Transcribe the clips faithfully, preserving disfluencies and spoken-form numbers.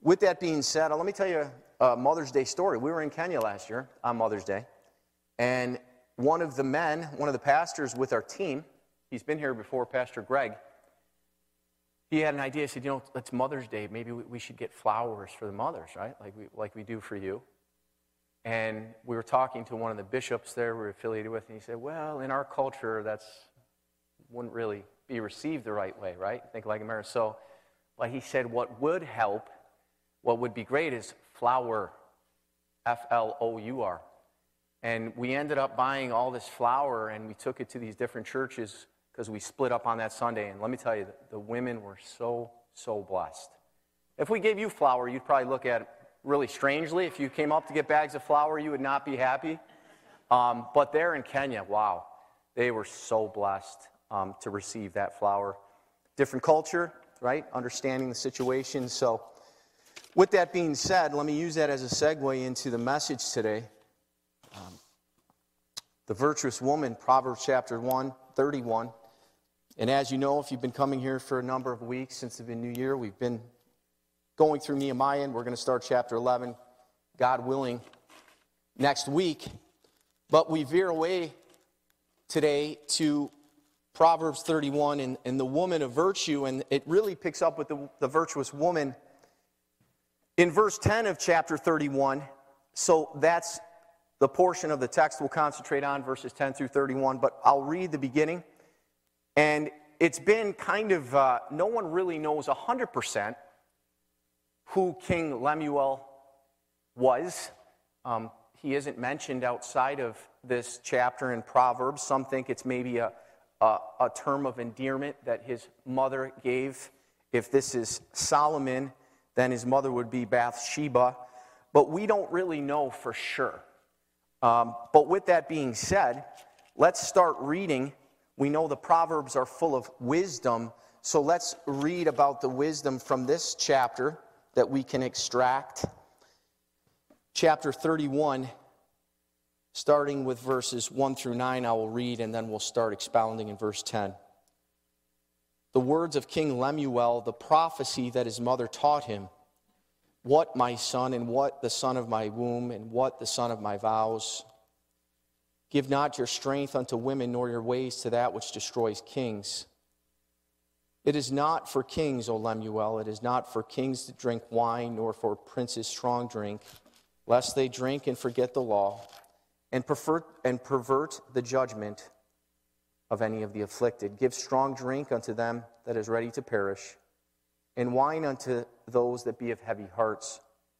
with that being said, let me tell you a Mother's Day story. We were in Kenya last year on Mother's Day, and one of the men, one of the pastors with our team, he's been here before, Pastor Greg, he had an idea. He said, you know, it's Mother's Day. Maybe we, we should get flowers for the mothers, right? Like we, like we do for you. And we were talking to one of the bishops there we were affiliated with, and he said, well, in our culture, that's wouldn't really be received the right way, right? Think like America. So, like he said, what would help, what would be great is flour, F L O U R. And we ended up buying all this flour, and we took it to these different churches because we split up on that Sunday. And let me tell you, the women were so, so blessed. If we gave you flour, you'd probably look at it really strangely. If you came up to get bags of flour, you would not be happy. Um, but there in Kenya, wow, they were so blessed um, to receive that flour. Different culture, right? Understanding the situation. So with that being said, let me use that as a segue into the message today. Um, the virtuous woman, Proverbs chapter one, thirty-one. And as you know, if you've been coming here for a number of weeks since the new year, we've been going through Nehemiah, and we're going to start chapter eleven, God willing, next week. But we veer away today to Proverbs thirty-one and, and the woman of virtue, and it really picks up with the, the virtuous woman in verse ten of chapter thirty-one. So that's the portion of the text we'll concentrate on, verses ten through thirty-one, but I'll read the beginning. And it's been kind of, uh, no one really knows one hundred percent who King Lemuel was. Um, he isn't mentioned outside of this chapter in Proverbs. Some think it's maybe a, a, a term of endearment that his mother gave. If this is Solomon, then his mother would be Bathsheba. But we don't really know for sure. Um, but with that being said, let's start reading. We know the Proverbs are full of wisdom, so let's read about the wisdom from this chapter that we can extract. Chapter thirty-one, starting with verses one through nine, I will read, and then we'll start expounding in verse ten. The words of King Lemuel, the prophecy that his mother taught him. What, my son, and what the son of my womb, and what the son of my vows? Give not your strength unto women, nor your ways to that which destroys kings. It is not for kings, O Lemuel, it is not for kings to drink wine, nor for princes strong drink, lest they drink and forget the law, and pervert, and pervert the judgment of any of the afflicted. Give strong drink unto them that is ready to perish, and wine unto those that be of heavy hearts.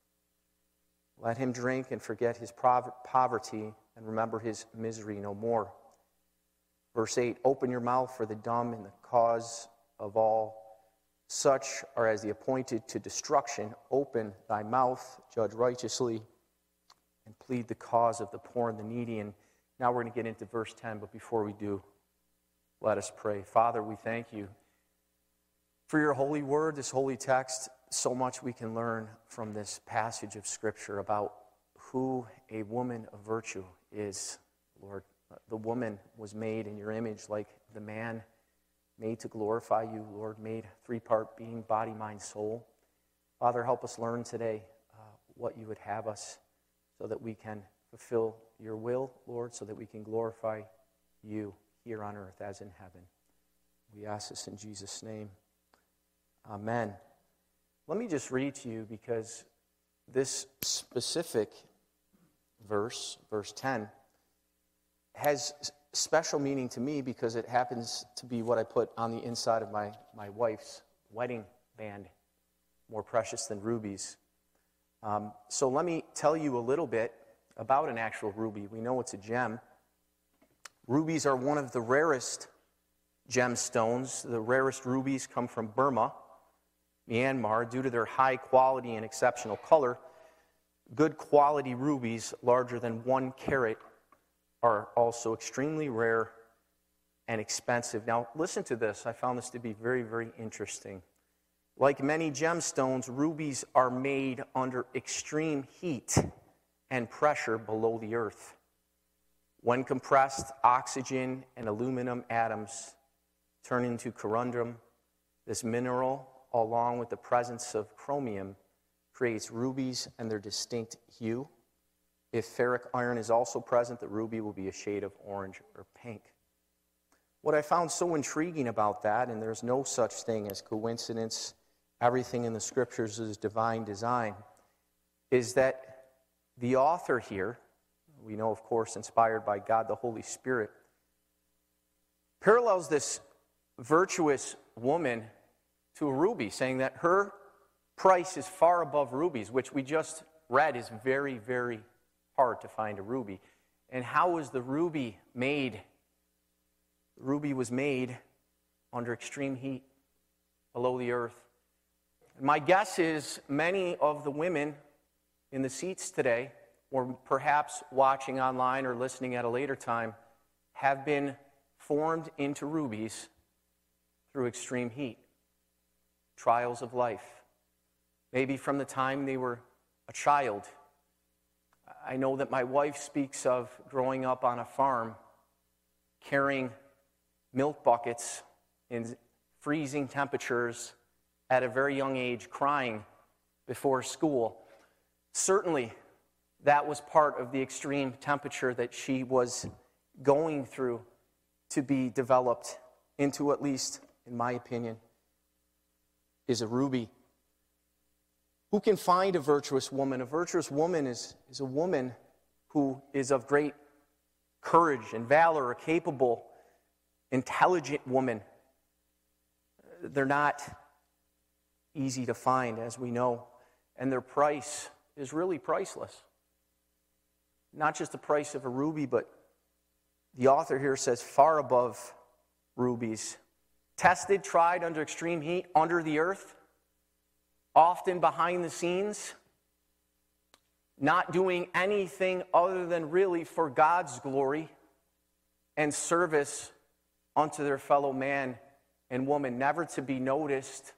Let him drink and forget his poverty, and remember his misery no more. Verse eight, open your mouth for the dumb and the cause of all. Such are as the appointed to destruction. Open thy mouth, judge righteously, and plead the cause of the poor and the needy. And now we're going to get into verse ten, but before we do, let us pray. Father, we thank you for your holy word, this holy text. So much we can learn from this passage of Scripture about who a woman of virtue is, Lord. The woman was made in your image like the man, made to glorify you, Lord, made three-part being, body, mind, soul. Father, help us learn today uh, what you would have us so that we can fulfill your will, Lord, so that we can glorify you here on earth as in heaven. We ask this in Jesus' name. Amen. Let me just read to you, because this specific verse, verse ten, has special meaning to me because it happens to be what I put on the inside of my, my wife's wedding band, more precious than rubies. Um, so let me tell you a little bit about an actual ruby. We know it's a gem. Rubies are one of the rarest gemstones. The rarest rubies come from Burma, Myanmar, due to their high quality and exceptional color. Good quality rubies larger than one carat are also extremely rare and expensive. Now, listen to this. I found this to be very, very interesting. Like many gemstones, rubies are made under extreme heat and pressure below the earth. When compressed, oxygen and aluminum atoms turn into corundum. This mineral, along with the presence of chromium, creates rubies and their distinct hue. If ferric iron is also present, the ruby will be a shade of orange or pink. What I found so intriguing about that, and there's no such thing as coincidence, everything in the scriptures is divine design, is that the author here, we know, of course, inspired by God the Holy Spirit, parallels this virtuous woman to a ruby, saying that her price is far above rubies, which we just read is very, very hard to find a ruby. And how was the ruby made? The ruby was made under extreme heat below the earth. My guess is many of the women in the seats today, or perhaps watching online or listening at a later time, have been formed into rubies through extreme heat, trials of life. Maybe from the time they were a child. I know that my wife speaks of growing up on a farm, carrying milk buckets in freezing temperatures at a very young age, crying before school. Certainly, that was part of the extreme temperature that she was going through to be developed into, at least in my opinion, is a ruby. Who can find a virtuous woman? A virtuous woman is, is a woman who is of great courage and valor, a capable, intelligent woman. They're not easy to find, as we know, and their price is really priceless. Not just the price of a ruby, but the author here says far above rubies. Tested, tried under extreme heat, under the earth, often behind the scenes, not doing anything other than really for God's glory and service unto their fellow man and woman, never to be noticed,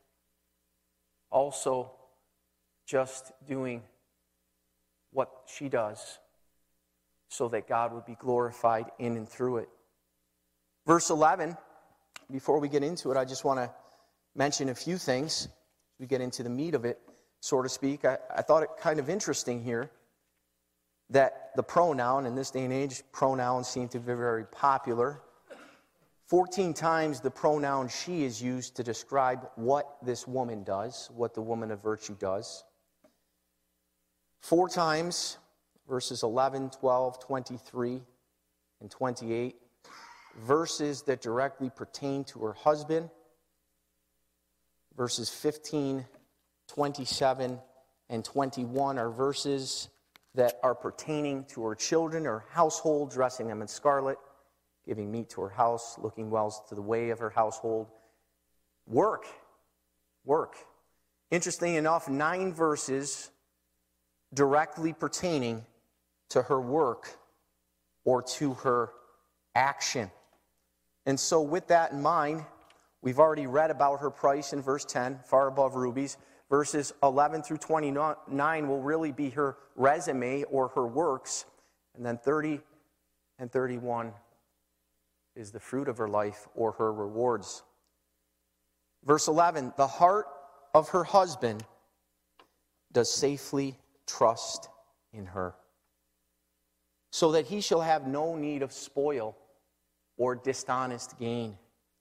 also just doing what she does so that God would be glorified in and through it. Verse eleven, before we get into it, I just want to mention a few things. We get into the meat of it, so to speak. I, I thought it kind of interesting here that the pronoun, in this day and age, pronouns seem to be very popular. Fourteen times the pronoun she is used to describe what this woman does, what the woman of virtue does. Four times, verses eleven, twelve, twenty-three, and twenty-eight, verses that directly pertain to her husband. Verses fifteen, twenty-seven, and twenty-one are verses that are pertaining to her children, her household, dressing them in scarlet, giving meat to her house, looking well to the way of her household. Work. Work. Interesting enough, nine verses directly pertaining to her work or to her action. And so with that in mind, we've already read about her price in verse ten, far above rubies. Verses eleven through twenty-nine will really be her resume or her works. And then thirty and thirty-one is the fruit of her life or her rewards. Verse eleven, the heart of her husband does safely trust in her, so that he shall have no need of spoil or dishonest gain.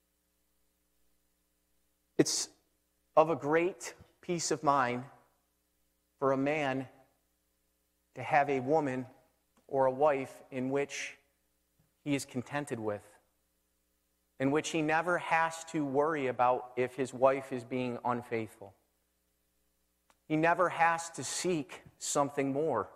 It's of a great peace of mind for a man to have a woman or a wife in which he is contented with, in which he never has to worry about if his wife is being unfaithful. He never has to seek something more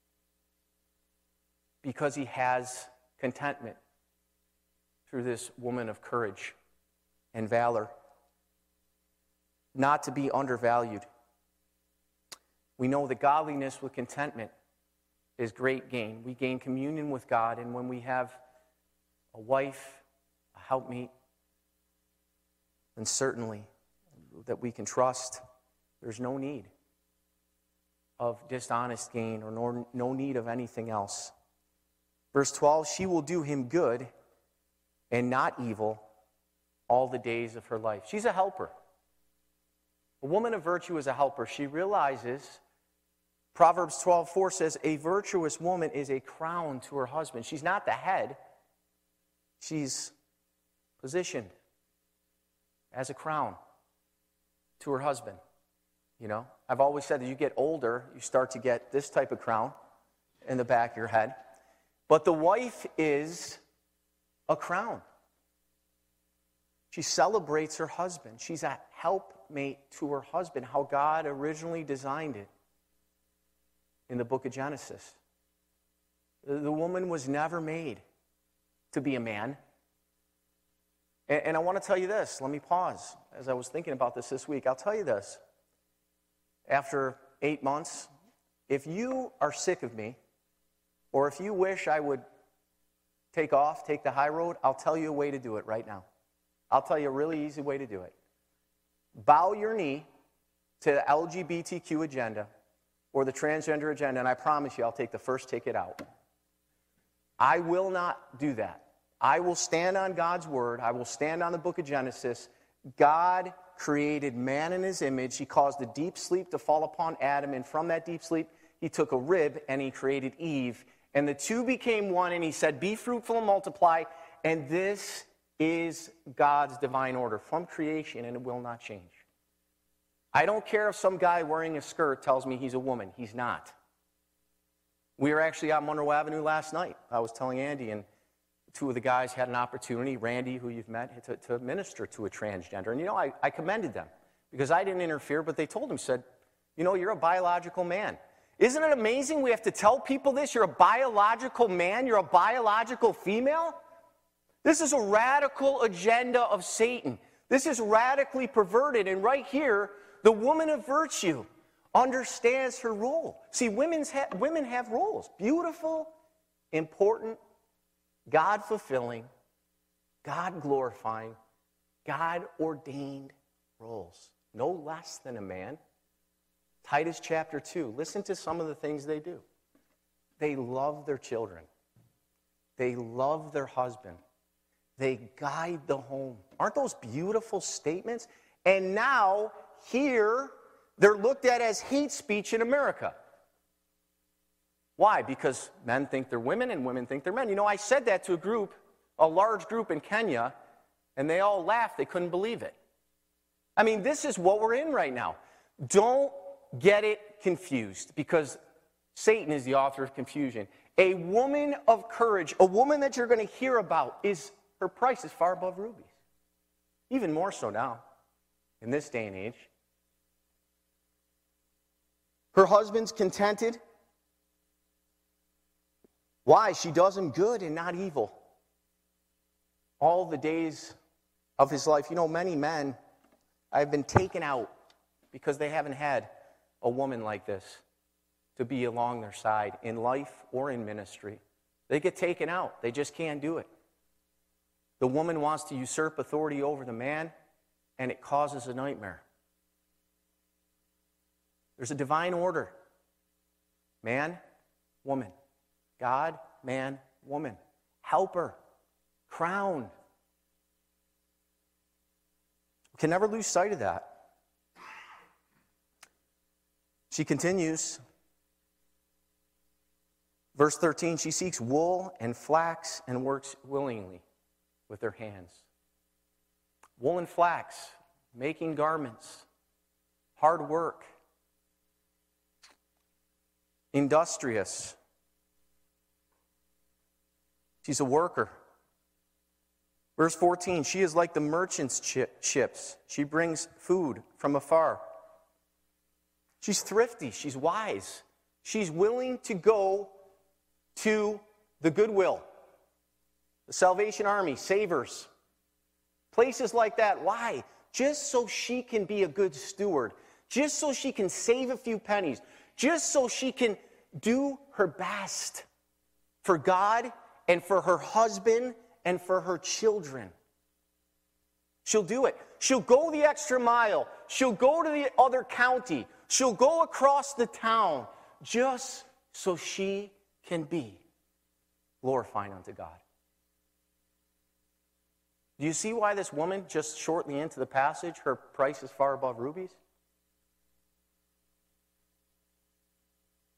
because he has contentment through this woman of courage and valor. Not to be undervalued. We know that godliness with contentment is great gain. We gain communion with God, and when we have a wife, a helpmeet, then certainly that we can trust, there's no need of dishonest gain or no, no need of anything else. Verse twelve, she will do him good and not evil all the days of her life. She's a helper. A woman of virtue is a helper. She realizes Proverbs twelve four says, a virtuous woman is a crown to her husband. She's not the head. She's positioned as a crown to her husband. You know, I've always said that you get older, you start to get this type of crown in the back of your head. But the wife is a crown. She celebrates her husband. She's a helpmate to her husband, how God originally designed it in the book of Genesis. The woman was never made to be a man. And I want to tell you this. Let me pause. As I was thinking about this this week, I'll tell you this. After eight months, if you are sick of me, or if you wish I would take off, take the high road, I'll tell you a way to do it right now. I'll tell you a really easy way to do it. Bow your knee to the L G B T Q agenda or the transgender agenda, and I promise you I'll take the first ticket out. I will not do that. I will stand on God's word. I will stand on the book of Genesis. God created man in his image. He caused a deep sleep to fall upon Adam, and from that deep sleep, he took a rib and he created Eve. And the two became one, and he said, be fruitful and multiply. And this is God's divine order from creation, and it will not change. I don't care if some guy wearing a skirt tells me he's a woman. He's not. We were actually on Monroe Avenue last night. I was telling Andy, and two of the guys had an opportunity, Randy, who you've met, to, to minister to a transgender. And, you know, I, I commended them because I didn't interfere, but they told him, said, you know, you're a biological man. Isn't it amazing we have to tell people this? You're a biological man. You're a biological female. This is a radical agenda of Satan. This is radically perverted. And right here, the woman of virtue understands her role. See, women's ha- women have roles. Beautiful, important, God-fulfilling, God-glorifying, God-ordained roles. No less than a man. Titus chapter two, listen to some of the things they do. They love their children. They love their husband. They guide the home. Aren't those beautiful statements? And now, here, they're looked at as hate speech in America. Why? Because men think they're women and women think they're men. You know, I said that to a group, a large group in Kenya, and they all laughed. They couldn't believe it. I mean, this is what we're in right now. Don't get it confused, because Satan is the author of confusion. A woman of courage, a woman that you're going to hear about, is her price is far above rubies. Even more so now, in this day and age. Her husband's contented. Why? She does him good and not evil. All the days of his life. You know, many men have been taken out because they haven't had a woman like this to be along their side in life or in ministry. They get taken out. They just can't do it. The woman wants to usurp authority over the man, and it causes a nightmare. There's a divine order. Man, woman. God, man, woman. Helper. Crown. We can never lose sight of that. She continues. Verse thirteen, she seeks wool and flax and works willingly with her hands. Wool and flax, making garments, hard work, industrious. She's a worker. Verse fourteen, she is like the merchant's ships. She brings food from afar. She's thrifty. She's wise. She's willing to go to the Goodwill, the Salvation Army, Savers, places like that. Why? Just so she can be a good steward. Just so she can save a few pennies. Just so she can do her best for God and for her husband and for her children. She'll do it. She'll go the extra mile. She'll go to the other county. She'll go across the town just so she can be glorifying unto God. Do you see why this woman, just shortly into the passage, her price is far above rubies?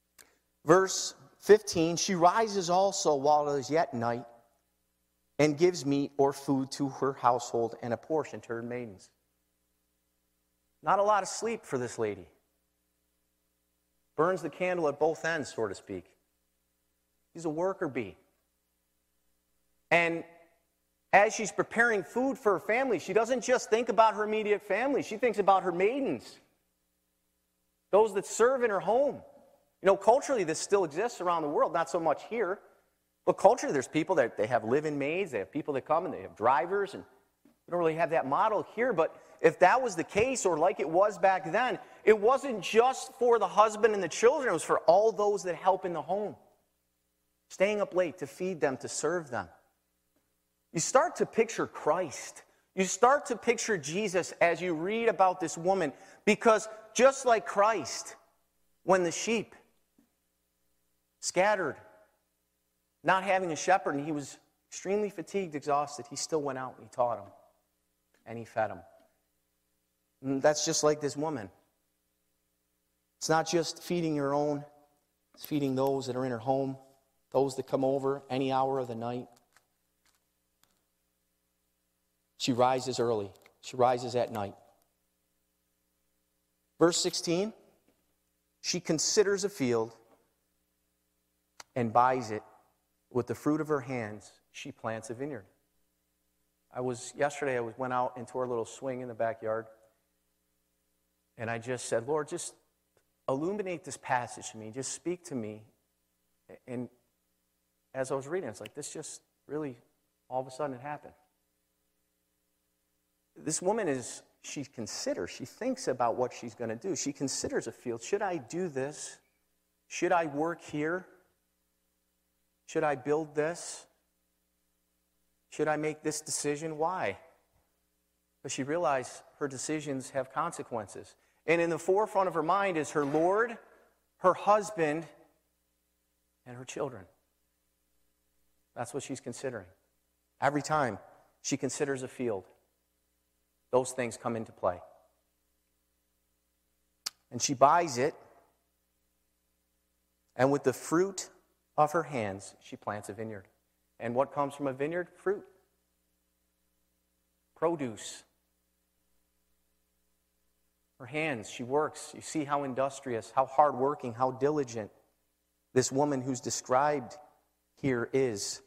Verse fifteen, she rises also while it is yet night and gives meat or food to her household and a portion to her maidens. Not a lot of sleep for this lady. Burns the candle at both ends, so to speak. She's a worker bee. And as she's preparing food for her family, she doesn't just think about her immediate family. She thinks about her maidens, those that serve in her home. You know, culturally, this still exists around the world, not so much here. But culturally, there's people that they have live-in maids, they have people that come, and they have drivers, and we don't really have that model here. But if that was the case, or like it was back then, it wasn't just for the husband and the children, it was for all those that help in the home. Staying up late to feed them, to serve them. You start to picture Christ. You start to picture Jesus as you read about this woman, because just like Christ, when the sheep scattered, not having a shepherd, and he was extremely fatigued, exhausted, he still went out and he taught them, and he fed them. And that's just like this woman. It's not just feeding her own, it's feeding those that are in her home, those that come over any hour of the night. She rises early. She rises at night. Verse sixteen, she considers a field and buys it. With the fruit of her hands, she plants a vineyard. I was, yesterday I was, went out into our little swing in the backyard, and I just said, Lord, just illuminate this passage to me. Just speak to me. And as I was reading, it's like, this just really, all of a sudden it happened. This woman is, she considers, she thinks about what she's going to do. She considers a field. Should I do this? Should I work here? Should I build this? Should I make this decision? Why? But she realized her decisions have consequences. And in the forefront of her mind is her Lord, her husband, and her children. That's what she's considering. Every time she considers a field, those things come into play. And she buys it, and with the fruit of her hands, she plants a vineyard. And what comes from a vineyard? Fruit. Produce. Her hands, she works. You see how industrious, how hardworking, how diligent this woman who's described here is.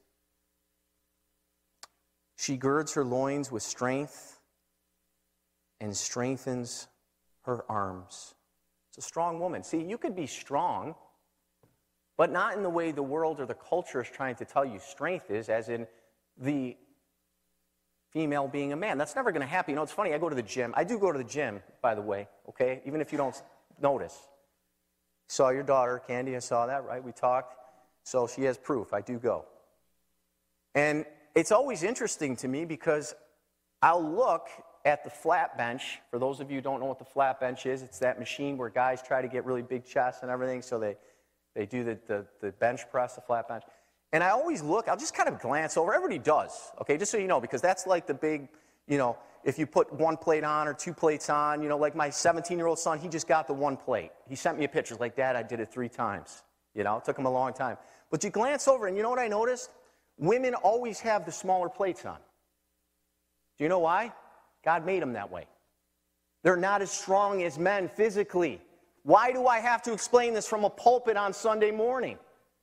She girds her loins with strength and strengthens her arms. It's a strong woman. See, you could be strong, but not in the way the world or the culture is trying to tell you strength is, as in the female being a man. That's never going to happen. You know, it's funny, I go to the gym. I do go to the gym, by the way, okay? Even if you don't notice. Saw your daughter, Candy, I saw that, right? We talked. So she has proof. I do go. And it's always interesting to me because I'll look at the flat bench. For those of you who don't know what the flat bench is, it's that machine where guys try to get really big chests and everything, so they They do the, the, the bench press, the flat bench. And I always look, I'll just kind of glance over. Everybody does, okay, just so you know, because that's like the big, you know, if you put one plate on or two plates on, you know, like my seventeen-year-old son, he just got the one plate. He sent me a picture, like, Dad, I did it three times. You know, it took him a long time. But you glance over, and you know what I noticed? Women always have the smaller plates on. Do you know why? God made them that way. They're not as strong as men physically. Why do I have to explain this from a pulpit on Sunday morning?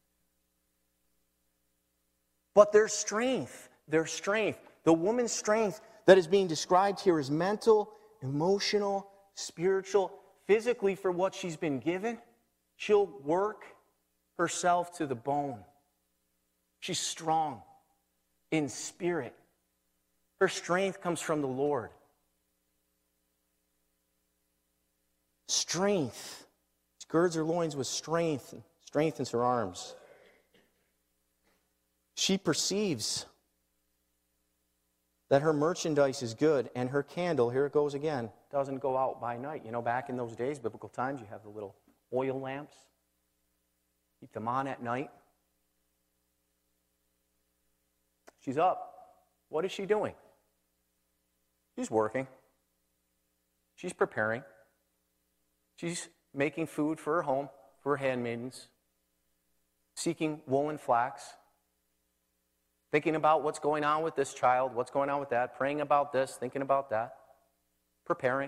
But their strength, their strength, the woman's strength that is being described here is mental, emotional, spiritual, physically for what she's been given. She'll work herself to the bone. She's strong in spirit. Her strength comes from the Lord. Strength. She girds her loins with strength and strengthens her arms. She perceives that her merchandise is good and her candle, here it goes again, doesn't go out by night. You know, back in those days, biblical times, you have the little oil lamps. Keep them on at night. She's up. What is she doing? She's working. She's preparing. She's making food for her home, for her handmaidens. seeking wool and flax, thinking about what's going on with this child, what's going on with that, praying about this, thinking about that, preparing.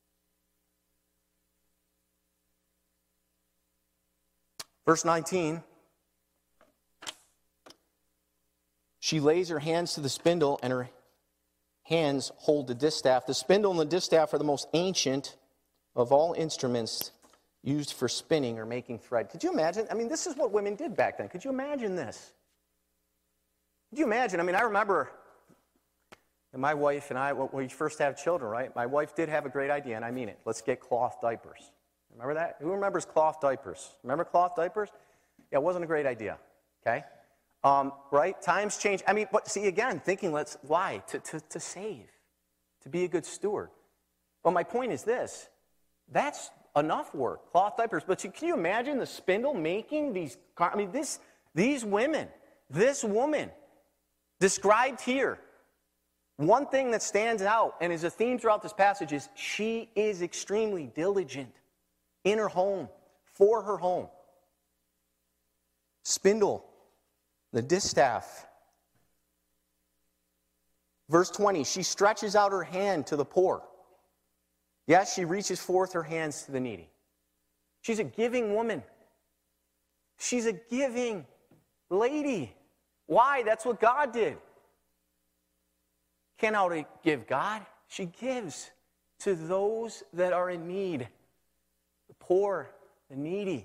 Verse nineteen, she lays her hands to the spindle, and her hands hold the distaff. The spindle and the distaff are the most ancient of all instruments used for spinning or making thread. Could you imagine? I mean, this is what women did back then. Could you imagine this? Could you imagine? I mean, I remember my wife and I, when we first had children, right? My wife did have a great idea, and I mean it. Let's get cloth diapers. Remember that? Who remembers cloth diapers? Remember cloth diapers? Yeah, it wasn't a great idea, okay? Um, right? Times change. I mean, but see, again, thinking, let's, why? To, to, to save, to be a good steward. But my point is this. That's enough work, cloth diapers. But you, can you imagine the spindle making these, I mean, this, these women, this woman described here, one thing that stands out and is a theme throughout this passage is she is extremely diligent in her home, for her home. Spindle, the distaff. Verse twenty, she stretches out her hand to the poor. Yes, she reaches forth her hands to the needy. She's a giving woman. She's a giving lady. Why? That's what God did. Can't outgive God. She gives to those that are in need. The poor, the needy.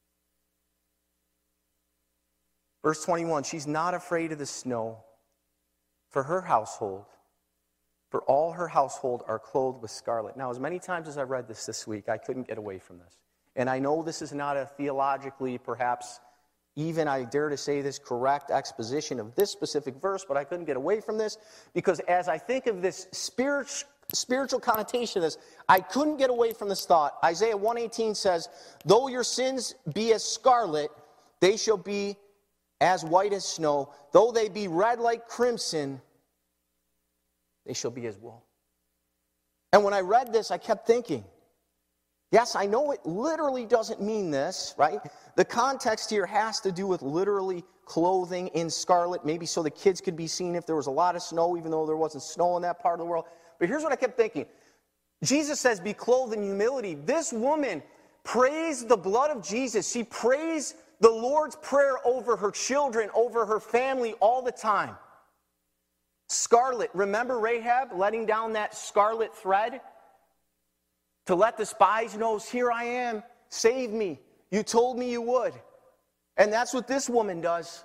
Verse twenty-one, she's not afraid of the snow for her household, for all her household are clothed with scarlet. Now, as many times as I read this this week, I couldn't get away from this. And I know this is not a theologically, perhaps, even I dare to say this, correct exposition of this specific verse, but I couldn't get away from this because as I think of this spirit, spiritual connotation of this, I couldn't get away from this thought. Isaiah one eighteen says, though your sins be as scarlet, they shall be as white as snow. Though they be red like crimson, they shall be as wool. And when I read this, I kept thinking, yes, I know it literally doesn't mean this, right? The context here has to do with literally clothing in scarlet, maybe so the kids could be seen if there was a lot of snow, even though there wasn't snow in that part of the world. But here's what I kept thinking. Jesus says, be clothed in humility. This woman praised the blood of Jesus. She praised the Lord's Prayer over her children, over her family all the time. Scarlet. Remember Rahab letting down that scarlet thread? To let the spies know, here I am, save me. You told me you would. And that's what this woman does.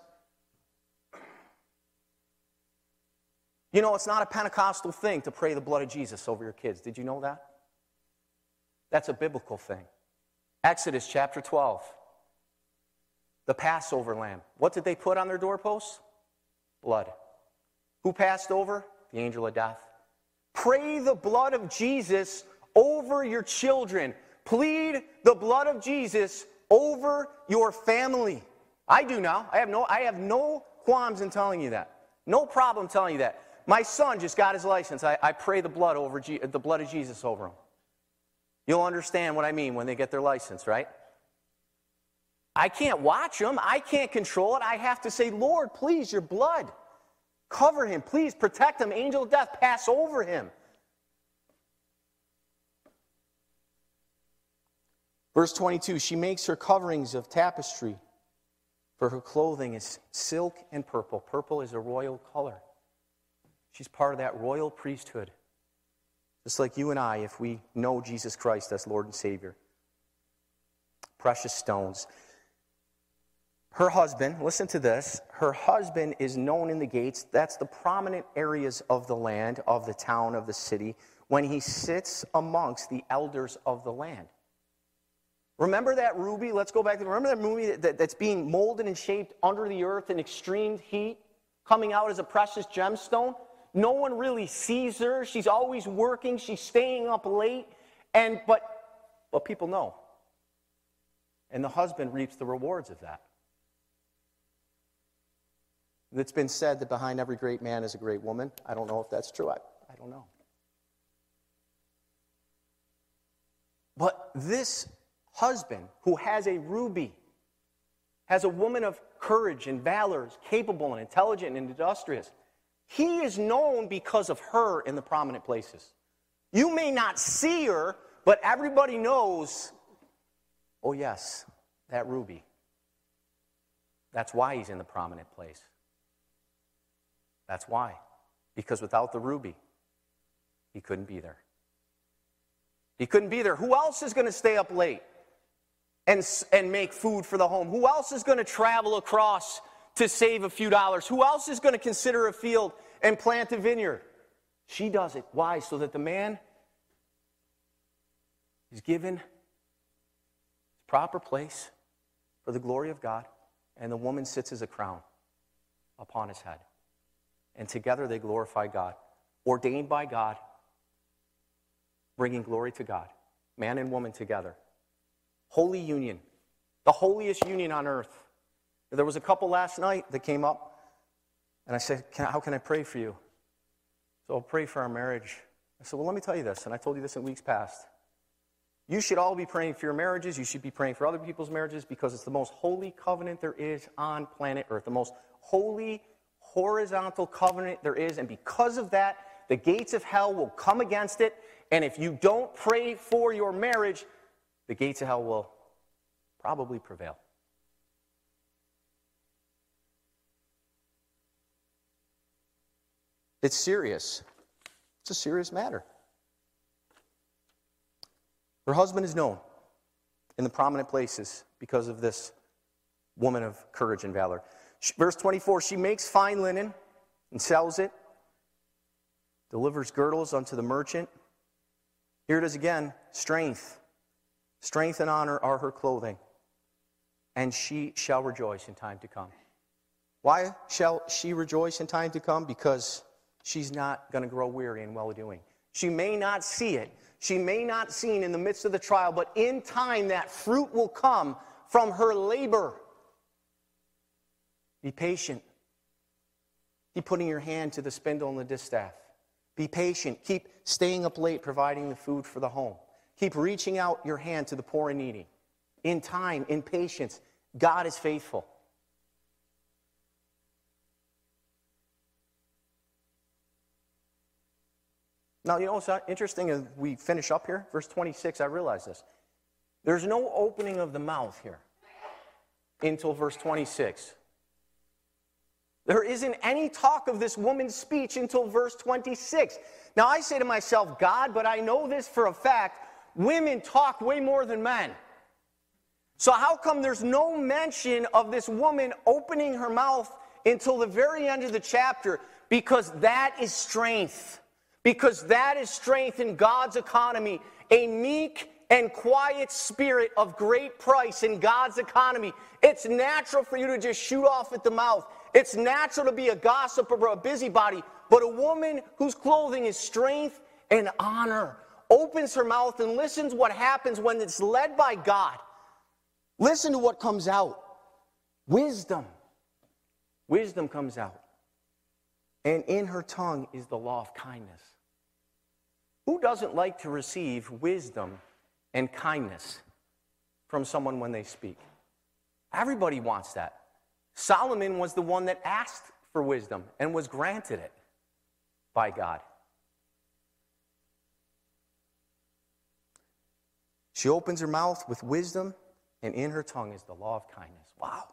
You know, it's not a Pentecostal thing to pray the blood of Jesus over your kids. Did you know that? That's a biblical thing. Exodus chapter twelve. The Passover lamb. What did they put on their doorposts? Blood. Who passed over? The angel of death. Pray the blood of Jesus over your children. Plead the blood of Jesus over your family. I do now. I have no, I have no qualms in telling you that. No problem telling you that. My son just got his license. I, I pray the blood over G, the blood of Jesus over him. You'll understand what I mean when they get their license, right? I can't watch them. I can't control it. I have to say, Lord, please, your blood. Cover him. Please protect him. Angel of death, pass over him. Verse twenty-two, she makes her coverings of tapestry, for her clothing is silk and purple. Purple is a royal color. She's part of that royal priesthood. Just like you and I, if we know Jesus Christ as Lord and Savior. Precious stones. Her husband, listen to this, her husband is known in the gates. That's the prominent areas of the land, of the town, of the city, when he sits amongst the elders of the land. Remember that ruby? Let's go back to, remember that movie that, that, that's being molded and shaped under the earth in extreme heat, coming out as a precious gemstone? No one really sees her. She's always working. She's staying up late. And but, but people know. And the husband reaps the rewards of that. It's been said that behind every great man is a great woman. I don't know if that's true. I, I don't know. But this husband who has a ruby, as a woman of courage and valor, is capable and intelligent and industrious. He is known because of her in the prominent places. You may not see her, but everybody knows, oh yes, that Ruby. That's why he's in the prominent place. That's why. Because without the Ruby, he couldn't be there. He couldn't be there. Who else is going to stay up late and, and make food for the home? Who else is going to travel across to save a few dollars? Who else is going to consider a field and plant a vineyard? She does it. Why? So that the man is given his proper place for the glory of God, and the woman sits as a crown upon his head. And together they glorify God, ordained by God, bringing glory to God, man and woman together. Holy union, the holiest union on earth. There was a couple last night that came up, and I said, can, how can I pray for you? So I'll pray for our marriage. I said, well, let me tell you this, and I told you this in weeks past. You should all be praying for your marriages. You should be praying for other people's marriages because it's the most holy covenant there is on planet Earth, the most holy, horizontal covenant there is, and because of that, the gates of hell will come against it, and if you don't pray for your marriage, the gates of hell will probably prevail. It's serious. It's a serious matter. Her husband is known in the prominent places because of this woman of courage and valor. Verse twenty-four, she makes fine linen and sells it, delivers girdles unto the merchant. Here it is again, strength. Strength and honor are her clothing, and she shall rejoice in time to come. Why shall she rejoice in time to come? Because she's not going to grow weary in well-doing. She may not see it. She may not see it in the midst of the trial, but in time that fruit will come from her labor. Be patient. Keep putting your hand to the spindle and the distaff. Be patient. Keep staying up late providing the food for the home. Keep reaching out your hand to the poor and needy. In time, in patience, God is faithful. Now, you know what's interesting as we finish up here? Verse twenty-six, I realize this. There's no opening of the mouth here until verse twenty-six. There isn't any talk of this woman's speech until verse twenty-six. Now, I say to myself, God, but I know this for a fact, women talk way more than men. So how come there's no mention of this woman opening her mouth until the very end of the chapter? Because that is strength. Because that is strength in God's economy. A meek and quiet spirit of great price in God's economy. It's natural for you to just shoot off at the mouth. It's natural to be a gossip or a busybody. But a woman whose clothing is strength and honor opens her mouth and listens what happens when it's led by God. Listen to what comes out. Wisdom. Wisdom comes out. And in her tongue is the law of kindness. Who doesn't like to receive wisdom and kindness from someone when they speak? Everybody wants that. Solomon was the one that asked for wisdom and was granted it by God. She opens her mouth with wisdom, and in her tongue is the law of kindness. Wow.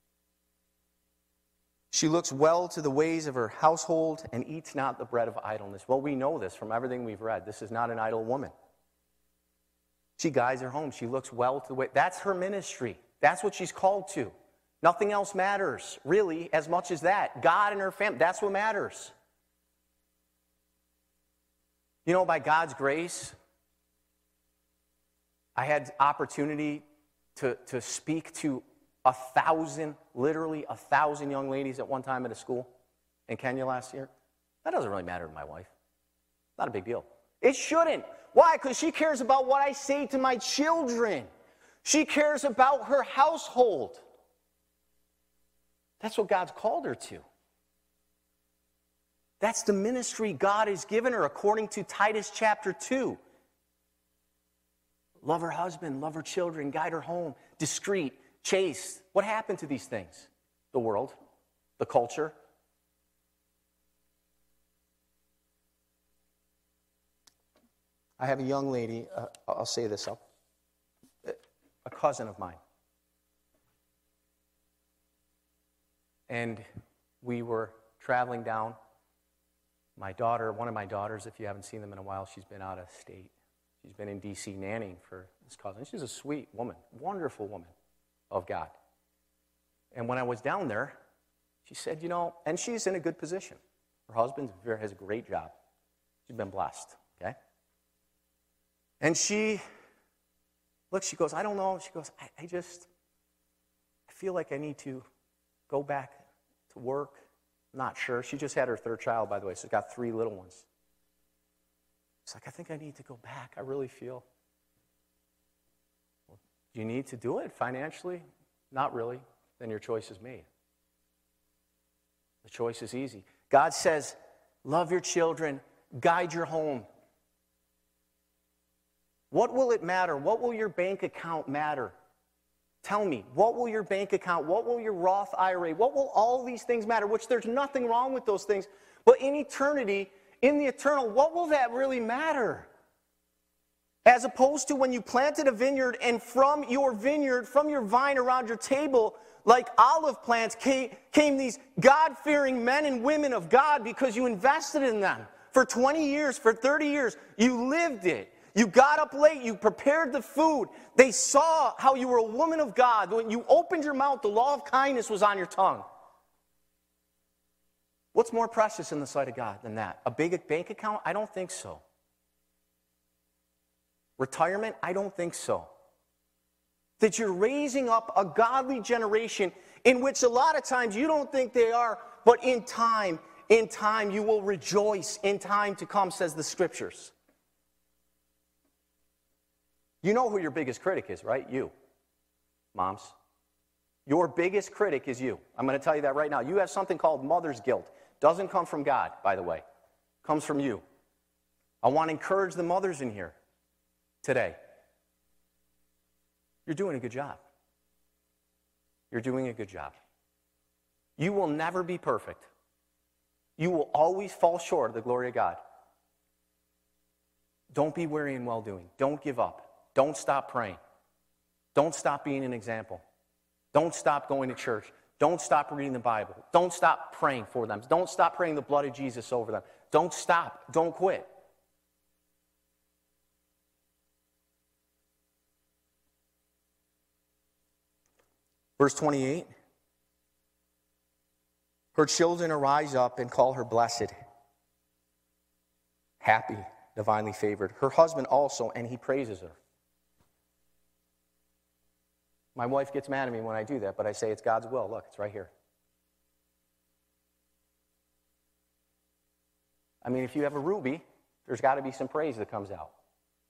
She looks well to the ways of her household and eats not the bread of idleness. Well, we know this from everything we've read. This is not an idle woman. She guides her home. She looks well to the way. That's her ministry. That's what she's called to. Nothing else matters, really, as much as that. God and her family, that's what matters. You know, by God's grace, I had opportunity to, to speak to a thousand, literally a thousand young ladies at one time at a school in Kenya last year. That doesn't really matter to my wife. Not a big deal. It shouldn't. Why? Because she cares about what I say to my children. She cares about her household. That's what God's called her to. That's the ministry God has given her according to Titus chapter two. Love her husband, love her children, guide her home, discreet, chaste. What happened to these things? The world, the culture. I have a young lady, uh, I'll say this, I'll, a cousin of mine. And we were traveling down. My daughter, one of my daughters, if you haven't seen them in a while, she's been out of state. She's been in D C nannying for this cousin. She's a sweet woman, wonderful woman of God. And when I was down there, she said, you know, and she's in a good position. Her husband has a great job. She's been blessed, okay? And she, look, she goes, I don't know. She goes, I, I just, I feel like I need to go back to work. I'm not sure. She just had her third child, by the way, so she's got three little ones. She's like, I think I need to go back. I really feel. Well, do you need to do it financially? Not really. Then your choice is made. The choice is easy. God says, love your children, guide your home. What will it matter? What will your bank account matter? Tell me, what will your bank account, what will your Roth I R A, what will all these things matter? Which there's nothing wrong with those things. But in eternity, in the eternal, what will that really matter? As opposed to when you planted a vineyard and from your vineyard, from your vine around your table, like olive plants, came, came these God-fearing men and women of God because you invested in them. For twenty years, for thirty years, you lived it. You got up late, you prepared the food. They saw how you were a woman of God. When you opened your mouth, the law of kindness was on your tongue. What's more precious in the sight of God than that? A big bank account? I don't think so. Retirement? I don't think so. That you're raising up a godly generation in which a lot of times you don't think they are, but in time, in time you will rejoice in time to come, says the Scriptures. You know who your biggest critic is, right? You. Moms. Your biggest critic is you. I'm going to tell you that right now. You have something called mother's guilt. Doesn't come from God, by the way. Comes from you. I want to encourage the mothers in here today. You're doing a good job. You're doing a good job. You will never be perfect. You will always fall short of the glory of God. Don't be weary in well-doing. Don't give up. Don't stop praying. Don't stop being an example. Don't stop going to church. Don't stop reading the Bible. Don't stop praying for them. Don't stop praying the blood of Jesus over them. Don't stop. Don't quit. Verse twenty-eight. Her children arise up and call her blessed, happy, divinely favored. Her husband also, and he praises her. My wife gets mad at me when I do that, but I say it's God's will. Look, it's right here. I mean, if you have a ruby, there's got to be some praise that comes out.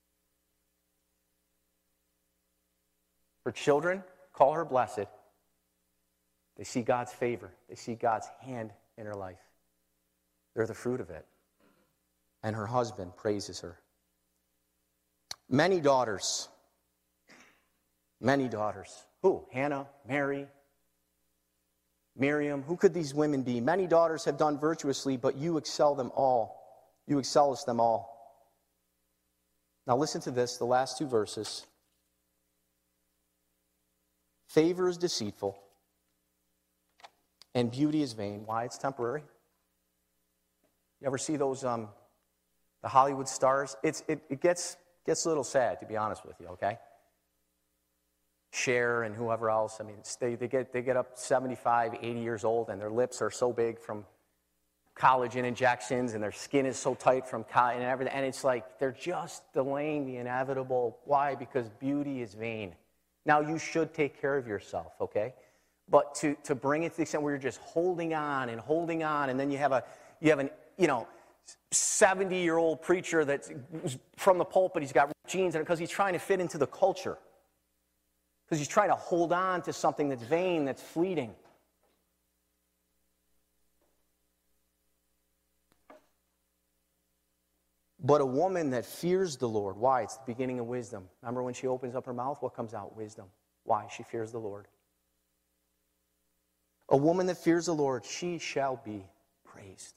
Her children call her blessed. They see God's favor. They see God's hand in her life. They're the fruit of it. And her husband praises her. Many daughters. Many daughters. Who? Hannah, Mary, Miriam. Who could these women be? Many daughters have done virtuously, but you excel them all. You excel us them all. Now listen to this, the last two verses. Favor is deceitful, and beauty is vain. Why? It's temporary. You ever see those, um, the Hollywood stars? It's, it, it gets, gets a little sad, to be honest with you, okay? Cher and whoever else, I mean, they, they, get, they get up seventy-five, eighty years old, and their lips are so big from collagen injections, and their skin is so tight from collagen and everything, and it's like they're just delaying the inevitable. Why? Because beauty is vain. Now, you should take care of yourself, okay? But to, to bring it to the extent where you're just holding on and holding on, and then you have a you have an, you know, seventy-year-old preacher that's from the pulpit, he's got jeans in it because he's trying to fit into the culture. Because he's trying to hold on to something that's vain, that's fleeting. But a woman that fears the Lord, why? It's the beginning of wisdom. Remember when she opens up her mouth, what comes out? Wisdom. Why? She fears the Lord. A woman that fears the Lord, she shall be praised.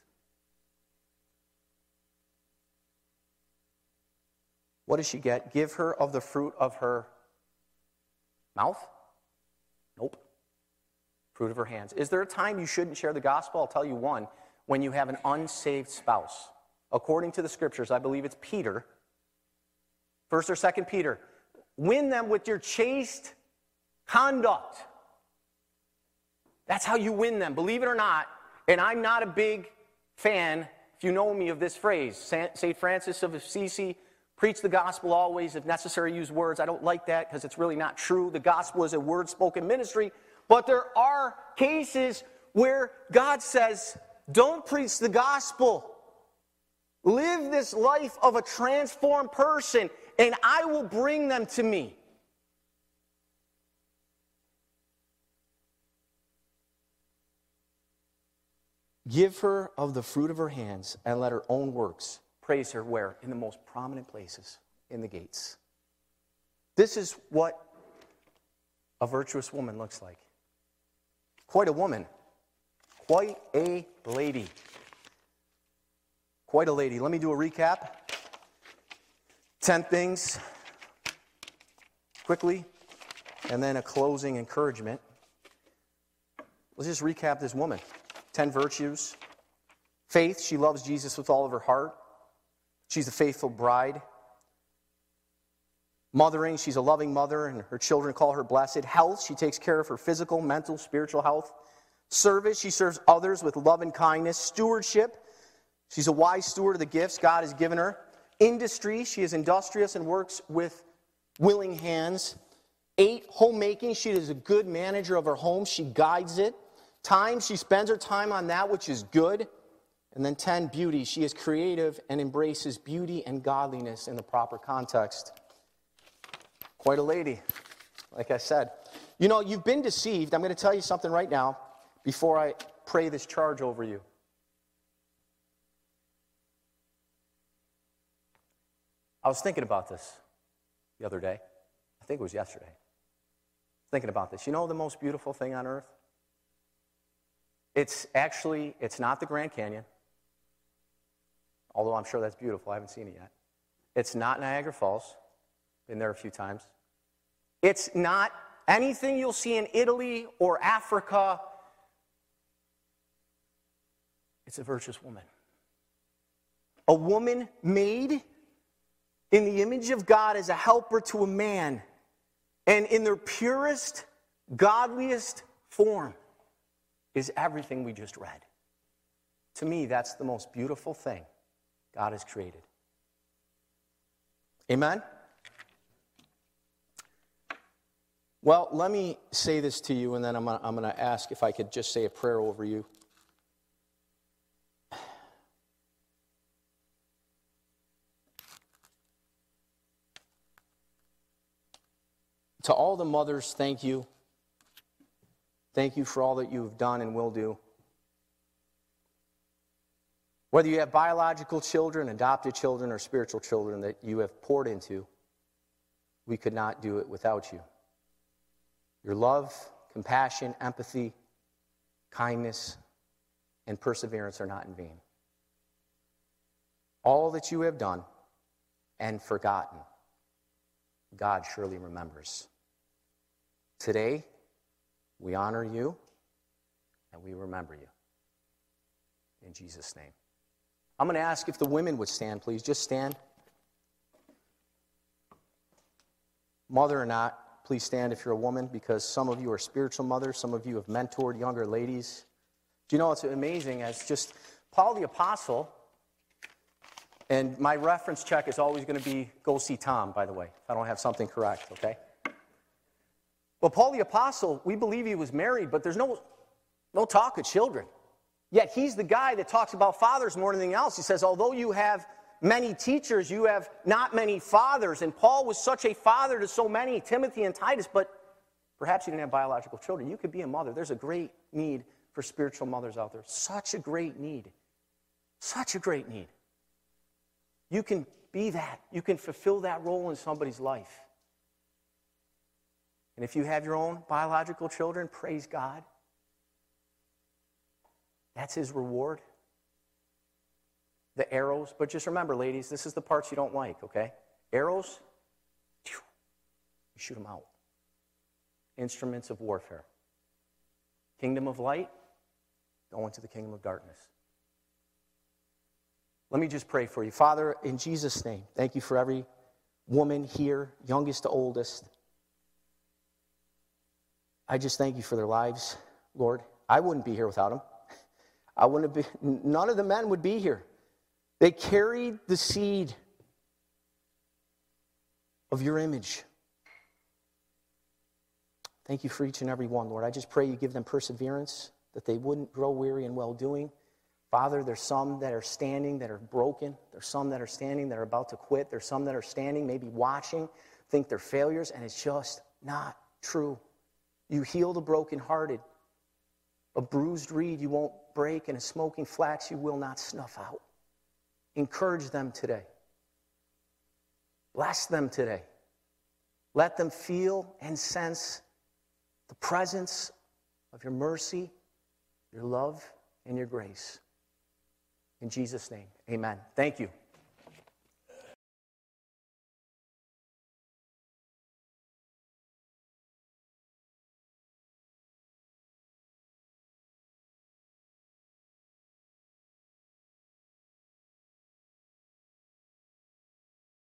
What does she get? Give her of the fruit of her mouth? Nope. Fruit of her hands. Is there a time you shouldn't share the gospel? I'll tell you one. When you have an unsaved spouse. According to the scriptures, I believe it's Peter. First or second Peter. Win them with your chaste conduct. That's how you win them, believe it or not. And I'm not a big fan, if you know me, of this phrase. Saint Francis of Assisi, preach the gospel always, if necessary, use words. I don't like that because it's really not true. The gospel is a word-spoken ministry. But there are cases where God says, don't preach the gospel. Live this life of a transformed person, and I will bring them to me. Give her of the fruit of her hands, and let her own works praise her where? In the most prominent places, in the gates. This is what a virtuous woman looks like. Quite a woman. Quite a lady. Quite a lady. Let me do a recap. Ten things quickly, and then a closing encouragement. Let's just recap this woman. Ten virtues. Faith, she loves Jesus with all of her heart. She's a faithful bride. Mothering, she's a loving mother, and her children call her blessed. Health, she takes care of her physical, mental, spiritual health. Service, she serves others with love and kindness. Stewardship, she's a wise steward of the gifts God has given her. Industry, she is industrious and works with willing hands. Eight, homemaking, she is a good manager of her home. She guides it. Time, she spends her time on that which is good. And then ten, beauty, she is creative and embraces beauty and godliness in the proper context. Quite a lady, like I said. You know, you've been deceived. I'm going to tell you something right now before I pray this charge over you. I was thinking about this the other day. I think it was yesterday. Thinking about this. You know the most beautiful thing on earth? It's actually, it's not the Grand Canyon. Although I'm sure that's beautiful. I haven't seen it yet. It's not Niagara Falls. Been there a few times. It's not anything you'll see in Italy or Africa. It's a virtuous woman. A woman made in the image of God as a helper to a man, and in their purest, godliest form is everything we just read. To me, that's the most beautiful thing God has created. Amen? Well, let me say this to you, and then I'm going I'm to ask if I could just say a prayer over you. To all the mothers, thank you. Thank you for all that you have done and will do. Whether you have biological children, adopted children, or spiritual children that you have poured into, we could not do it without you. Your love, compassion, empathy, kindness, and perseverance are not in vain. All that you have done and forgotten, God surely remembers. Today, we honor you and we remember you. In Jesus' name. I'm going to ask if the women would stand, please. Just stand. Mother or not, please stand if you're a woman, because some of you are spiritual mothers. Some of you have mentored younger ladies. Do you know what's amazing? As just Paul the Apostle, and my reference check is always going to be go see Tom, by the way, if I don't have something correct, okay? Well, Paul the Apostle, we believe he was married, but there's no, no talk of children. Yet he's the guy that talks about fathers more than anything else. He says, although you have many teachers, you have not many fathers. And Paul was such a father to so many, Timothy and Titus, but perhaps he didn't have biological children. You could be a mother. There's a great need for spiritual mothers out there. Such a great need. Such a great need. You can be that. You can fulfill that role in somebody's life. And if you have your own biological children, praise God. That's his reward. The arrows. But just remember, ladies, this is the parts you don't like, okay? Arrows, you shoot them out. Instruments of warfare. Kingdom of light, go into the kingdom of darkness. Let me just pray for you. Father, in Jesus' name, thank you for every woman here, youngest to oldest. I just thank you for their lives, Lord. I wouldn't be here without them. I wouldn't be, none of the men would be here. They carried the seed of your image. Thank you for each and every one, Lord. I just pray you give them perseverance, that they wouldn't grow weary in well-doing. Father, there's some that are standing that are broken. There's some that are standing that are about to quit. There's some that are standing, maybe watching, think they're failures, and it's just not true. You heal the brokenhearted. A bruised reed you won't break, and a smoking flax you will not snuff out. Encourage them today. Bless them today. Let them feel and sense the presence of your mercy, your love, and your grace. In Jesus' name, amen. Thank you.